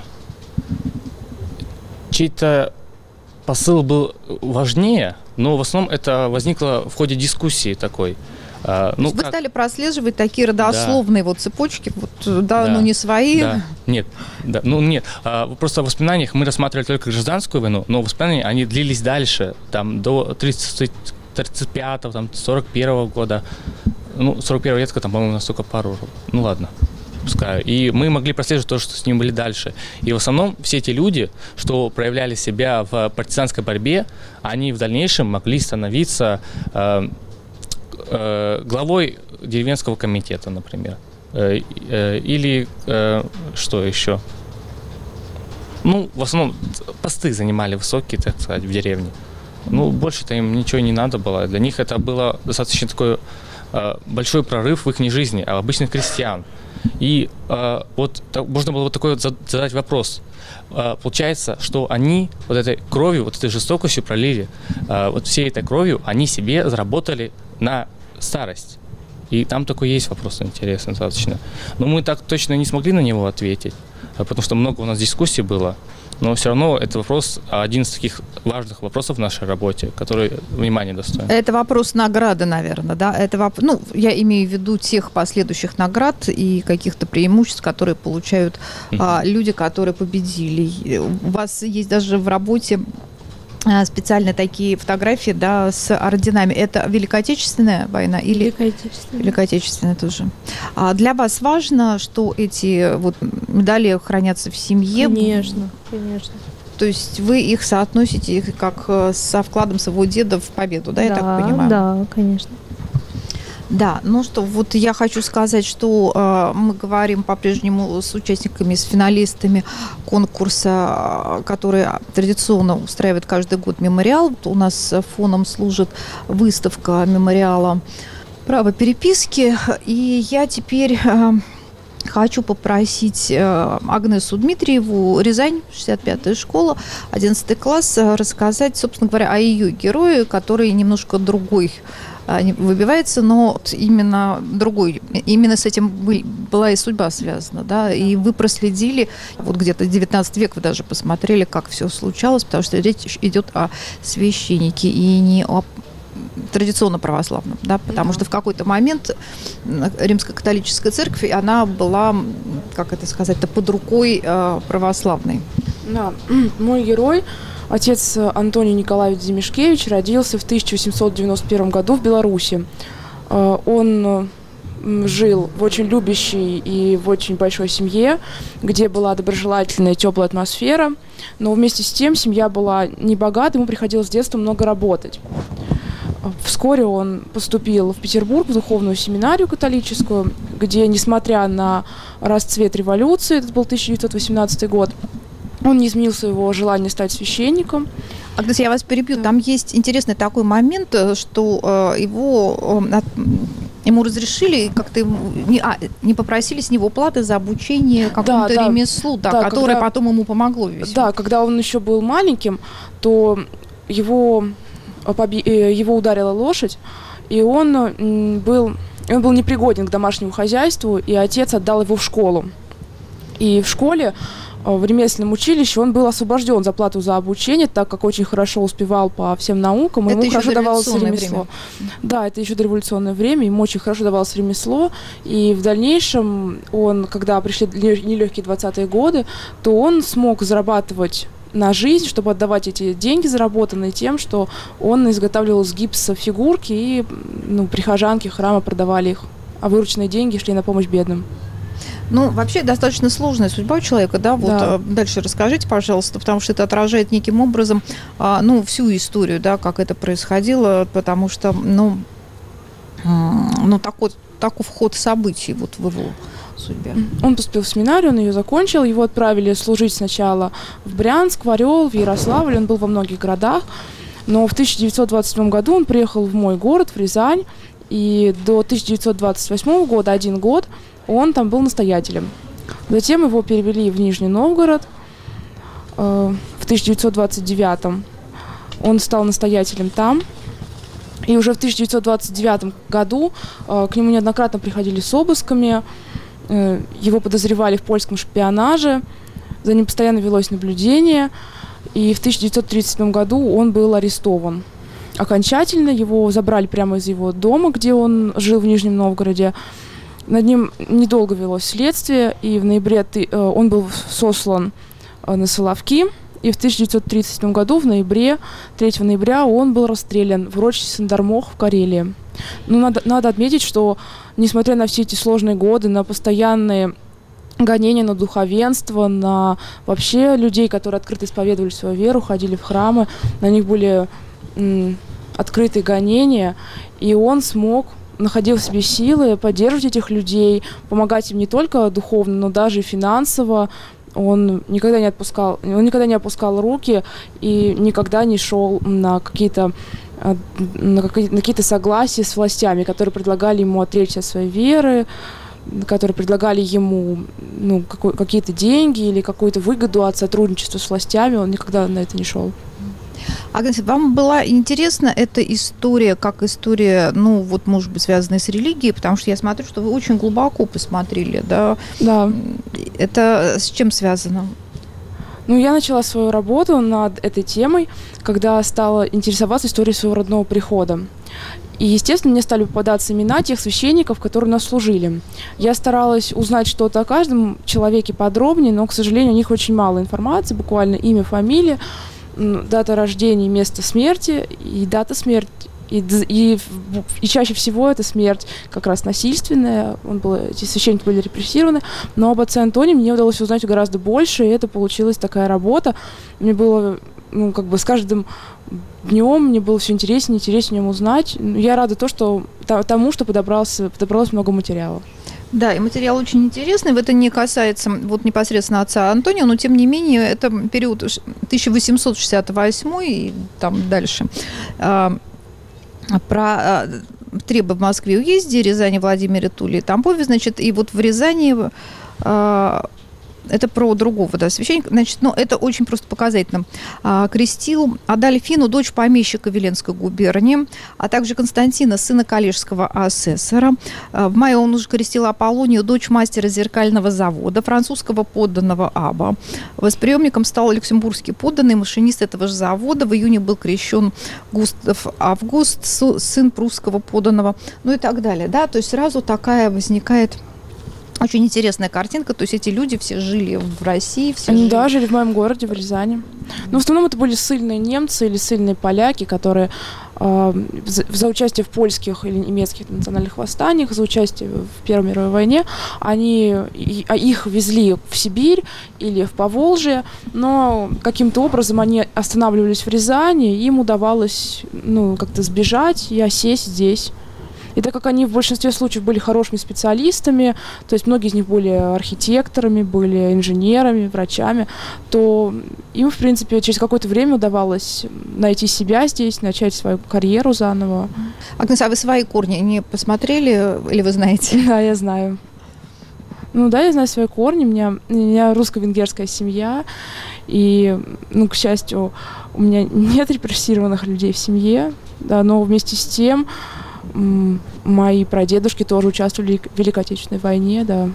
чей-то посыл был важнее, но в основном это возникло в ходе дискуссии такой. Uh, ну, вы как... стали прослеживать такие родословные да. вот цепочки, вот, да, да, ну не свои. Да. Нет, да, ну нет. А, просто в воспоминаниях мы рассматривали только гражданскую войну, но воспоминания они длились дальше, там до тридцать пятого, там сорок первого года. Ну, сорок первого лет, там, по-моему, настолько пару. Ну ладно, пускай. И мы могли прослеживать то, что с ним были дальше. И в основном все эти люди, что проявляли себя в партизанской борьбе, они в дальнейшем могли становиться э, главой деревенского комитета, например, или что еще? Ну, в основном посты занимали высокие, так сказать, в деревне. Ну, больше-то им ничего не надо было. Для них это было достаточно такой э, большой прорыв в их жизни, а обычных крестьян. И э, вот так, можно было вот такой вот задать вопрос. Э, получается, что они вот этой кровью, вот этой жестокостью пролили, э, вот всей этой кровью они себе заработали на старость. И там такой есть вопрос интересный достаточно. Но мы так точно не смогли на него ответить, потому что много у нас дискуссий было. Но все равно это вопрос, один из таких важных вопросов в нашей работе, который внимания достоин. Это вопрос награды, наверное, да? Это воп... Ну, я имею в виду тех последующих наград и каких-то преимуществ, которые получают mm-hmm. а, люди, которые победили. У вас есть даже в работе специальные такие фотографии, да, с орденами. Это Великая Отечественная война или Великая Отечественная? Великая Отечественная тоже. А для вас важно, что эти вот медали хранятся в семье? Конечно, конечно. То есть вы их соотносите как со вкладом своего деда в победу, да, да, я так понимаю? Да, конечно. Да, ну что, вот я хочу сказать, что э, мы говорим по-прежнему с участниками, с финалистами конкурса, который традиционно устраивает каждый год мемориал. Вот у нас фоном служит выставка мемориала «Право переписки». И я теперь э, хочу попросить э, Агнесу Дмитриеву, Рязань, шестьдесят пятая школа, одиннадцатый класс, рассказать, собственно говоря, о ее герое, который немножко другой выбивается, но именно другой, именно с этим была и судьба связана, да, и вы проследили, вот где-то девятнадцатый век вы даже посмотрели, как все случалось, потому что речь идет о священнике и не о традиционно православном, да, потому mm-hmm. что в какой-то момент римско-католическая церковь, она была, как это сказать-то, под рукой э, православной. Да, мой герой, отец Антоний Николаевич Демишкевич, родился в тысяча восемьсот девяносто первом году в Беларуси. Он жил в очень любящей и в очень большой семье, где была доброжелательная, теплая атмосфера, но вместе с тем семья была не богата, ему приходилось с детства много работать. Вскоре он поступил в Петербург в духовную семинарию католическую, где, несмотря на расцвет революции, это был тысяча девятьсот восемнадцатый год, он не изменил своего желания стать священником. Агнес, я вас перебью. Да. Там есть интересный такой момент, что э, его, э, ему разрешили, как-то не, а, не попросили с него платы за обучение какому-то да, ремеслу, да, да, которое когда, потом ему помогло весьма. Да, когда он еще был маленьким, то его, его ударила лошадь, и он был, он был непригоден к домашнему хозяйству, и отец отдал его в школу. И в школе, в ремесленном училище, он был освобожден за плату за обучение, так как очень хорошо успевал по всем наукам, это ему хорошо давалось ремесло. Время. Да, это еще дореволюционное время, ему очень хорошо давалось ремесло, и в дальнейшем он, когда пришли нелегкие двадцатые годы, то он смог зарабатывать на жизнь, чтобы отдавать эти деньги, заработанные тем, что он изготавливал из гипса фигурки, и ну, прихожанки храма продавали их, а вырученные деньги шли на помощь бедным. Ну, вообще достаточно сложная судьба у человека, да, вот да. Дальше расскажите, пожалуйста, потому что это отражает неким образом, а, ну, всю историю, да, как это происходило, потому что, ну, ну такой, такой ход событий вот в его судьбе. Он поступил в семинарию, он ее закончил, его отправили служить сначала в Брянск, в Орел, в Ярославль, он был во многих городах, но в тысяча девятьсот двадцать седьмом году он приехал в мой город, в Рязань, и до тысяча девятьсот двадцать восьмого года, один год, он там был настоятелем. Затем его перевели в Нижний Новгород. В тысяча девятьсот двадцать девятом он стал настоятелем там. И уже в тысяча девятьсот двадцать девятом году к нему неоднократно приходили с обысками. Его подозревали в польском шпионаже. За ним постоянно велось наблюдение. И в тысяча девятьсот тридцать седьмом году он был арестован. Окончательно его забрали прямо из его дома, где он жил в Нижнем Новгороде. Над ним недолго велось следствие, и в ноябре он был сослан на Соловки, и в тысяча девятьсот тридцать седьмом году, в ноябре, третьего ноября, он был расстрелян в урочище Сандармох в Карелии. Но надо, надо отметить, что, несмотря на все эти сложные годы, на постоянные гонения на духовенство, на вообще людей, которые открыто исповедовали свою веру, ходили в храмы, на них были м, открытые гонения, и он смог находил в себе силы поддерживать этих людей, помогать им не только духовно, но даже финансово, он никогда не отпускал, он никогда не опускал руки и никогда не шел на какие-то на какие-то согласия с властями, которые предлагали ему отречься от своей веры, которые предлагали ему ну, какой, какие-то деньги или какую-то выгоду от сотрудничества с властями, он никогда на это не шел. Агнес, вам была интересна эта история, как история, ну, вот, может быть, связанная с религией, потому что я смотрю, что вы очень глубоко посмотрели, да? Да. Это с чем связано? Ну, я начала свою работу над этой темой, когда стала интересоваться историей своего родного прихода. И, естественно, мне стали попадаться имена тех священников, которые у нас служили. Я старалась узнать что-то о каждом человеке подробнее, но, к сожалению, у них очень мало информации, буквально имя, фамилия, дата рождения, место смерти и дата смерти. И, и, и чаще всего это смерть как раз насильственная, он был, эти священники были репрессированы, но об отце Антоне мне удалось узнать гораздо больше, и это получилась такая работа. Мне было, ну, как бы с каждым днем мне было все интереснее и интереснее о нем узнать. Я рада то, что, тому, что подобрался, подобралось много материала. Да, и материал очень интересный. Это не касается вот непосредственно отца Антония, но тем не менее это период тысяча восемьсот шестьдесят восьмой и там дальше. Про Требы в Москве уезде, Рязани, Владимире, Туле и Тамбове, значит, и вот в Рязани это про другого, да, священника. Значит, ну, это очень просто показательно. А, крестил Адальфину, дочь помещика Веленской губернии, а также Константина, сына коллежского асессора. А, в мае он уже крестил Аполлонию, дочь мастера зеркального завода, французского подданного аба. Восприемником стал люксембургский подданный, машинист этого же завода. В июне был крещен Густав Август, сын прусского подданного, ну и так далее. Да? То есть сразу такая возникает... Очень интересная картинка, то есть эти люди все жили в России, все Они, жили... да, жили в моем городе, в Рязани. Но в основном это были ссыльные немцы или ссыльные поляки, которые э, за, за участие в польских или немецких национальных восстаниях, за участие в Первой мировой войне, они, и, а их везли в Сибирь или в Поволжье, но каким-то образом они останавливались в Рязани, и им удавалось ну, как-то сбежать и осесть здесь. И так как они в большинстве случаев были хорошими специалистами, то есть многие из них были архитекторами, были инженерами, врачами, то им, в принципе, через какое-то время удавалось найти себя здесь, начать свою карьеру заново. Агнес, а вы свои корни не посмотрели или вы знаете? Да, я знаю. Ну да, я знаю свои корни. У меня, у меня русско-венгерская семья, и, ну, к счастью, у меня нет репрессированных людей в семье, да, но вместе с тем мои прадедушки тоже участвовали в Великой Отечественной войне, да.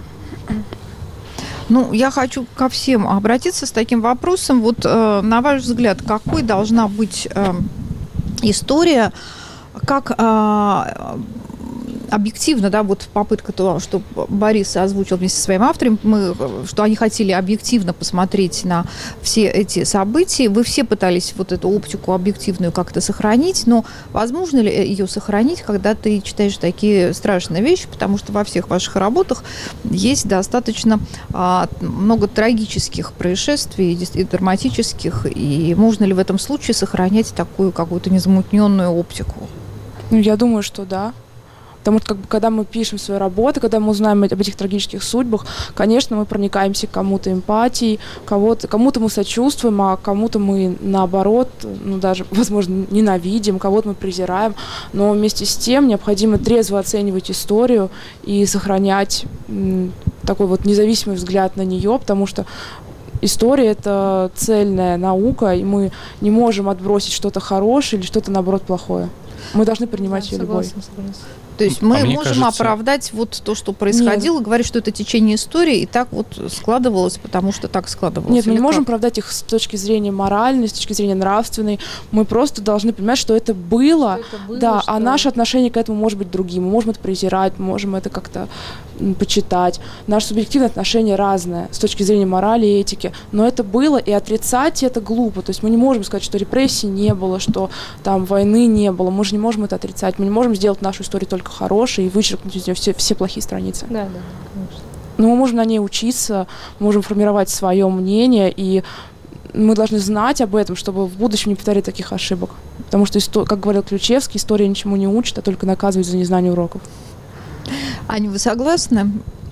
Ну, я хочу ко всем обратиться с таким вопросом. Вот, э, на ваш взгляд, какой должна быть э, история, как э, объективно, да, вот попытка, то, что Борис озвучил вместе со своим автором, мы, что они хотели объективно посмотреть на все эти события. Вы все пытались вот эту оптику объективную как-то сохранить, но возможно ли ее сохранить, когда ты читаешь такие страшные вещи, потому что во всех ваших работах есть достаточно а, много трагических происшествий и драматических, и можно ли в этом случае сохранять такую какую-то незамутненную оптику? Ну, я думаю, что да. Потому что, как бы, когда мы пишем свою работу, когда мы узнаем об этих трагических судьбах, конечно, мы проникаемся к кому-то эмпатией, кого-то, кому-то мы сочувствуем, а кому-то мы, наоборот, ну, даже, возможно, ненавидим, кого-то мы презираем. Но вместе с тем необходимо трезво оценивать историю и сохранять м, такой вот независимый взгляд на нее, потому что история – это цельная наука, и мы не можем отбросить что-то хорошее или что-то, наоборот, плохое. Мы должны принимать ее любой. То есть мы а можем кажется... оправдать вот то, что происходило, Нет. говорить, что это течение истории, и так вот складывалось, потому что так складывалось. Нет, мы не как? можем оправдать их с точки зрения моральной, с точки зрения нравственной. Мы просто должны понимать, что это было, Что это было, да, что... а наше отношение к этому может быть другим. Мы можем это презирать, мы можем это как-то м, почитать. Наше субъективное отношение разное с точки зрения морали и этики. Но это было, и отрицать это глупо. То есть мы не можем сказать, что репрессий не было, что там войны не было. Мы же не можем это отрицать. Мы не можем сделать нашу историю только хорошей и вычеркнуть из нее все, все плохие страницы. Да, да, конечно. Но мы можем на ней учиться, можем формировать свое мнение, и мы должны знать об этом, чтобы в будущем не повторять таких ошибок. Потому что, как говорил Ключевский, история ничему не учит, а только наказывает за незнание уроков. Аня, вы согласны?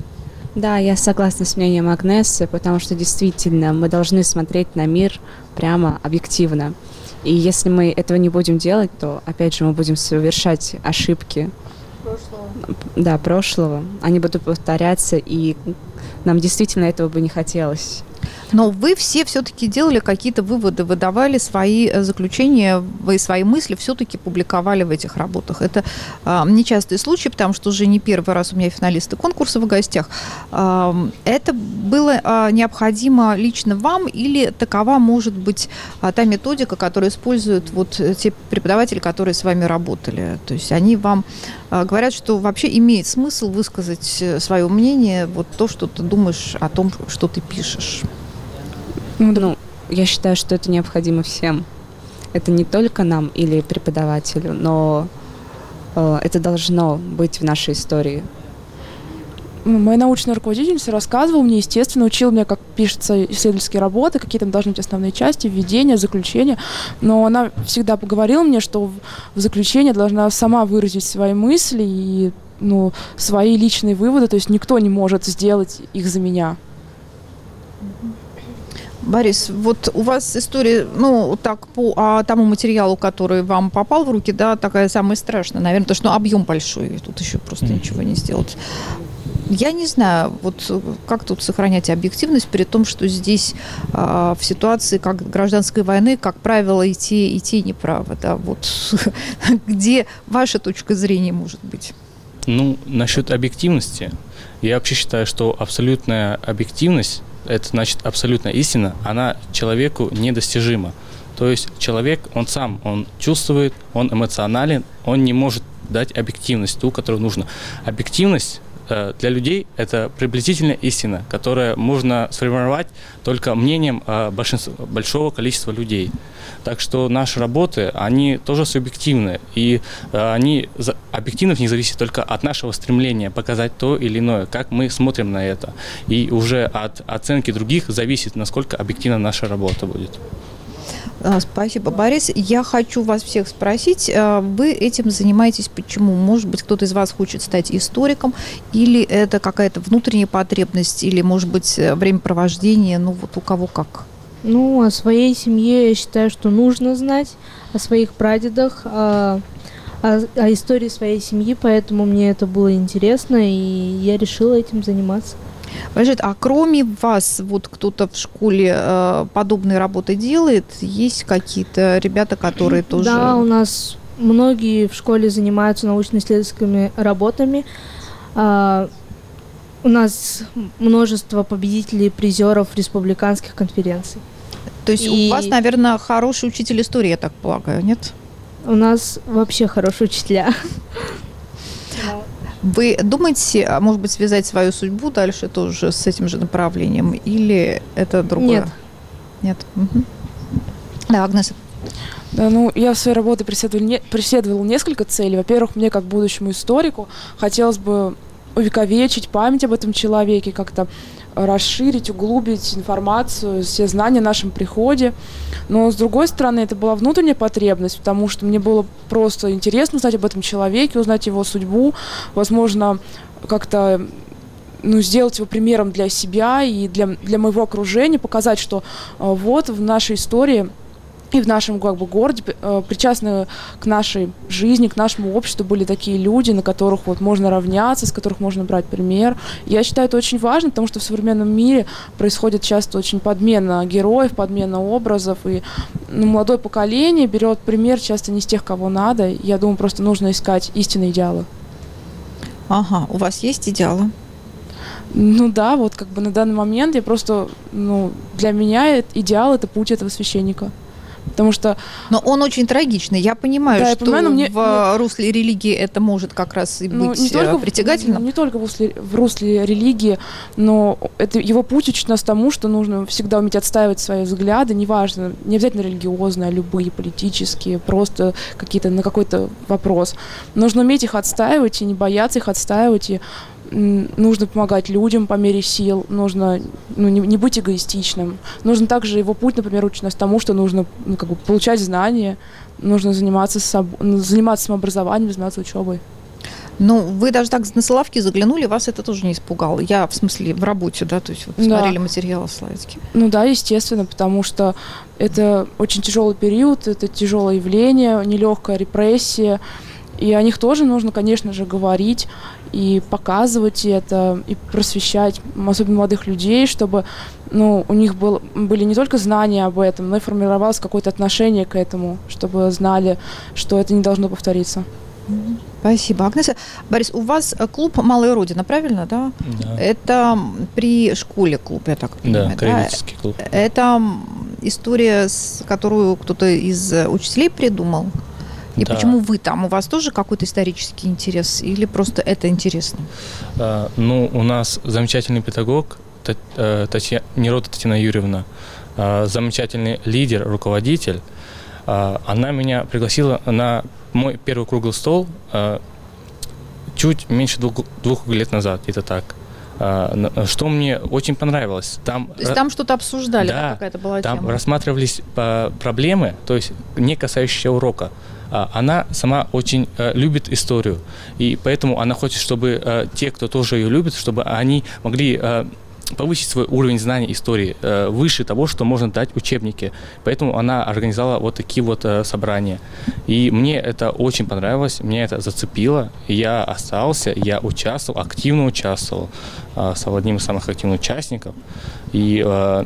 Да, я согласна с мнением Агнесы, потому что действительно мы должны смотреть на мир прямо объективно. И если мы этого не будем делать, то, опять же, мы будем совершать ошибки прошлого. Да, прошлого. Они будут повторяться, и нам действительно этого бы не хотелось. Но вы все все-таки делали какие-то выводы, выдавали свои заключения, вы свои мысли все-таки публиковали в этих работах. Это э, нечастый случай, потому что уже не первый раз у меня финалисты конкурса в гостях. Э, это было э, необходимо лично вам или такова может быть э, та методика, которую используют вот те преподаватели, которые с вами работали? То есть они вам э, говорят, что вообще имеет смысл высказать свое мнение, вот то, что ты думаешь о том, что ты пишешь. Ну, я считаю, что это необходимо всем. Это не только нам или преподавателю, но э, это должно быть в нашей истории. Моя научная руководительница рассказывала мне, естественно, учила меня, как пишутся исследовательские работы, какие там должны быть основные части, введение, заключение. Но она всегда поговорила мне, что в, в заключении должна сама выразить свои мысли и ну, свои личные выводы, то есть никто не может сделать их за меня. Борис, вот у вас история, ну, так, по а, тому материалу, который вам попал в руки, да, такая самая страшная, наверное, потому что ну, объем большой, тут еще просто mm-hmm. ничего не сделать. Я не знаю, вот как тут сохранять объективность при том, что здесь а, в ситуации как гражданской войны, как правило, и те, и те неправы, да, вот где ваша точка зрения может быть? Ну, насчет объективности, я вообще считаю, что абсолютная объективность, это значит абсолютная истина, она человеку недостижима. То есть человек, он сам, он чувствует, он эмоционален, он не может дать объективность, ту, которую нужно. Объективность э, для людей – это приблизительная истина, которая можно сформировать только мнением э, большинства, большого количества людей. Так что наши работы, они тоже субъективны, и э, они объективно в них зависят только от нашего стремления показать то или иное, как мы смотрим на это. И уже от оценки других зависит, насколько объективна наша работа будет. Спасибо, Борис. Я хочу вас всех спросить, вы этим занимаетесь почему? Может быть, кто-то из вас хочет стать историком, или это какая-то внутренняя потребность, или, может быть, времяпровождение, ну вот у кого как? Ну, о своей семье я считаю, что нужно знать, о своих прадедах, о, о, о истории своей семьи, поэтому мне это было интересно, и я решила этим заниматься. Бажит, а кроме вас, вот кто-то в школе э, подобные работы делает? Есть какие-то ребята, которые тоже... Да, у нас многие в школе занимаются научно-исследовательскими работами. А, у нас множество победителей, призеров республиканских конференций. То есть и... у вас, наверное, хороший учитель истории, я так полагаю, нет? У нас вообще хорошие учителя. Вы думаете, может быть, связать свою судьбу дальше тоже с этим же направлением? Или это другое? Нет. Нет. Угу. Да, Агнеса. Да, ну, я в своей работе преследовала, не, преследовала несколько целей. Во-первых, мне, как будущему историку, хотелось бы увековечить память об этом человеке, как-то расширить, углубить информацию, все знания о нашем приходе. Но, с другой стороны, это была внутренняя потребность, потому что мне было просто интересно узнать об этом человеке, узнать его судьбу, возможно, как-то ну, сделать его примером для себя и для, для моего окружения, показать, что э, вот в нашей истории и в нашем как бы, городе э, причастны к нашей жизни, к нашему обществу были такие люди, на которых вот, можно равняться, с которых можно брать пример. Я считаю это очень важно, потому что в современном мире происходит часто очень подмена героев, подмена образов, и ну, молодое поколение берет пример часто не с тех, кого надо. Я думаю, просто нужно искать истинные идеалы. Ага, у вас есть идеалы? Ну да, вот как бы на данный момент я просто, ну, для меня идеал – это путь этого священника. Потому что... Но он очень трагичный. Я понимаю, да, что я понимаю, в мне... русле религии это может как раз и ну, быть не только, притягательным. Не только в русле, в русле религии, но это, его путь учит нас тому, что нужно всегда уметь отстаивать свои взгляды, неважно, не обязательно религиозные, а любые политические, просто какие-то на какой-то вопрос. Нужно уметь их отстаивать и не бояться их отстаивать, и нужно помогать людям по мере сил, нужно ну, не, не быть эгоистичным. Нужно также его путь, например, учит нас тому, что нужно ну, как бы, получать знания, нужно заниматься, соб... заниматься самообразованием, заниматься учебой. Ну, вы даже так на Соловки заглянули, вас это тоже не испугало. Я, в смысле, в работе, да, то есть вы посмотрели да. материалы Славицкие. Ну да, естественно, потому что это очень тяжелый период, это тяжелое явление, нелегкая репрессия. И о них тоже нужно, конечно же, говорить и показывать это, и просвещать, особенно молодых людей, чтобы ну, у них был, были не только знания об этом, но и формировалось какое-то отношение к этому, чтобы знали, что это не должно повториться. Спасибо. Агнеса, Борис, у вас клуб «Малая Родина», правильно, да? Да. Это при школе клуб, я так понимаю. Да, краеведческий клуб. Это история, которую кто-то из учителей придумал? И да. почему вы там? У вас тоже какой-то исторический интерес или просто это интересно? А, ну, у нас замечательный педагог Татьяна, Нерода Татьяна Юрьевна, а, замечательный лидер, руководитель. А, она меня пригласила на мой первый круглый стол а, чуть меньше двух, двух лет назад, где-то так. А, что мне очень понравилось. Там, то есть там что-то обсуждали, да, какая-то была там тема? Там рассматривались а, проблемы, то есть не касающиеся урока. Она сама очень э, любит историю, и поэтому она хочет, чтобы э, те, кто тоже ее любит, чтобы они могли э, повысить свой уровень знаний истории э, выше того, что можно дать в учебнике. Поэтому она организовала вот такие вот э, собрания. И мне это очень понравилось, меня это зацепило. Я остался, я участвовал, активно участвовал, э, стал одним из самых активных участников. И э,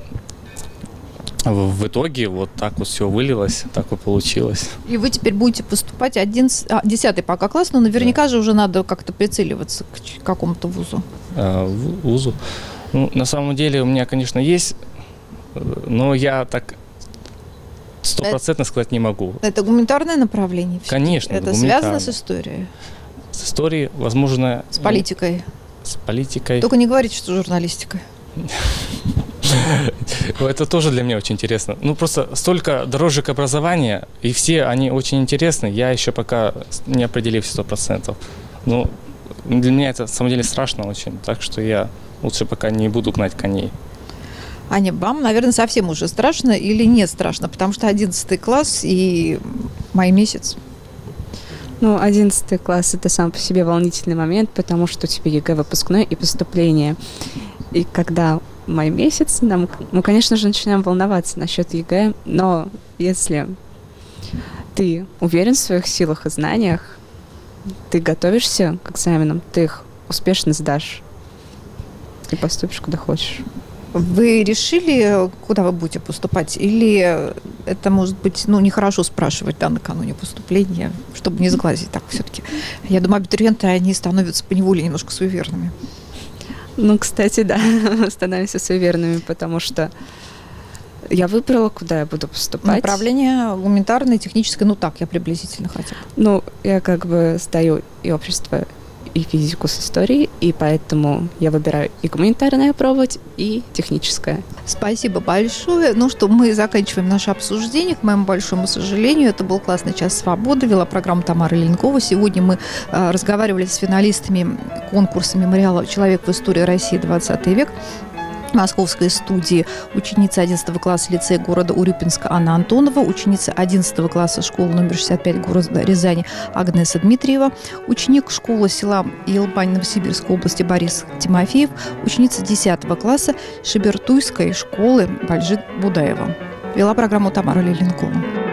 в итоге вот так вот все вылилось, так вот получилось. И вы теперь будете поступать одиннадцатый, а, десятый пока класс, но наверняка да. же уже надо как-то прицеливаться к какому-то вузу. А, в вузу? Ну, на самом деле у меня, конечно, есть, но я так стопроцентно сказать не могу. Это гуманитарное направление? Конечно, это связано с историей? С историей, возможно... С политикой? С политикой. Только не говорите, что журналистикой. Это тоже для меня очень интересно. Ну, просто столько дорожек образования, и все они очень интересны. Я еще пока не определился сто процентов. Ну, для меня это, на самом деле, страшно очень. Так что я лучше пока не буду гнать коней. Аня, вам, наверное, совсем уже страшно или не страшно? Потому что одиннадцатый класс и май месяц. Ну, одиннадцатый класс – это сам по себе волнительный момент, потому что у тебя ЕГЭ выпускной и поступление. И когда май месяц, нам, мы, конечно же, начинаем волноваться насчет ЕГЭ, но если ты уверен в своих силах и знаниях, ты готовишься к экзаменам, ты их успешно сдашь и поступишь куда хочешь. Вы решили, куда вы будете поступать? Или это, может быть, ну, нехорошо спрашивать, да, накануне поступления, чтобы не сглазить так все-таки? Я думаю, абитуриенты, они становятся поневоле немножко суеверными. Ну, кстати, да, становимся суеверными, потому что я выбрала, куда я буду поступать. Направление гуманитарное, техническое, ну так, я приблизительно хотела. Ну, я как бы сдаю и общество, и физику с историей, и поэтому я выбираю и гуманитарное пробовать, и техническое. Спасибо большое. Ну что, мы заканчиваем наше обсуждение. К моему большому сожалению, это был классный час свободы. Вела программу Тамара Леленкова. Сегодня мы э, разговаривали с финалистами конкурса мемориала «Человек в истории России двадцатый век». В московской студии ученица одиннадцатого класса лицея города Урюпинска Анна Антонова, ученица одиннадцатого класса школы номер шестьдесят пять города Рязани Агнеса Дмитриева, ученик школы села Елбань Новосибирской области Борис Тимофеев, ученица десятого класса Шебертуйской школы Бальжит Будаева. Вела программу Тамара Леленкова.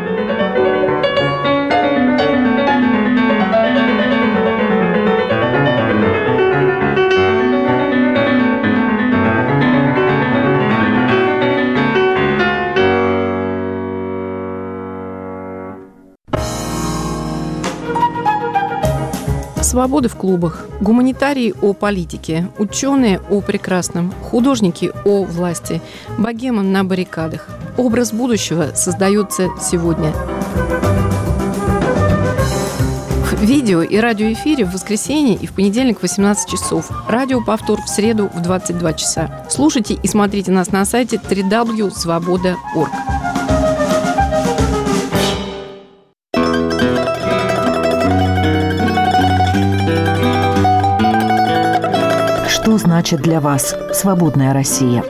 Свободы в клубах, гуманитарии о политике, ученые о прекрасном, художники о власти, богема на баррикадах. Образ будущего создается сегодня. В видео и радиоэфире в воскресенье и в понедельник в восемнадцать часов. Радиоповтор в среду в двадцать два часа. Слушайте и смотрите нас на сайте дабл ю дабл ю дабл ю точка свобода точка орг. Что значит для вас свободная Россия?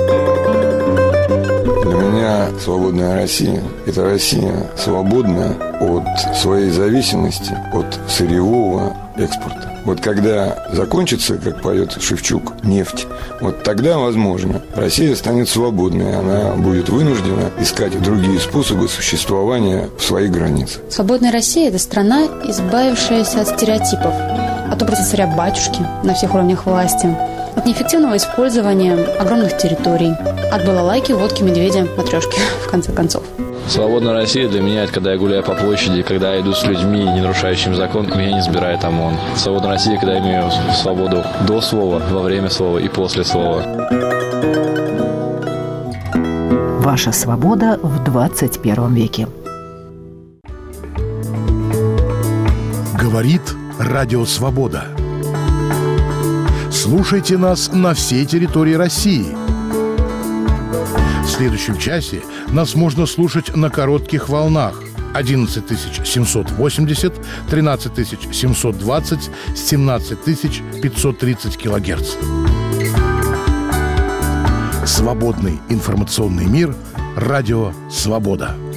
Для меня свободная Россия – это Россия свободная от своей зависимости, от сырьевого экспорта. Вот когда закончится, как поет Шевчук, нефть, вот тогда, возможно, Россия станет свободной, она будет вынуждена искать другие способы существования в своих границах. Свободная Россия – это страна, избавившаяся от стереотипов, от образа царя-батюшки на всех уровнях власти, от неэффективного использования огромных территорий, от балалайки, водки, медведя, матрешки, в конце концов. Свободная Россия для меня – это когда я гуляю по площади, когда я иду с людьми, не нарушающими закон, и меня не сбирает ОМОН. Свободная Россия, когда я имею свободу до слова, во время слова и после слова. Ваша свобода в двадцать первом веке. Говорит Радио Свобода. Слушайте нас на всей территории России. В следующем часе нас можно слушать на коротких волнах одиннадцать тысяч семьсот восемьдесят, тринадцать тысяч семьсот двадцать, семнадцать тысяч пятьсот тридцать килогерц. Свободный информационный мир. Радио Свобода.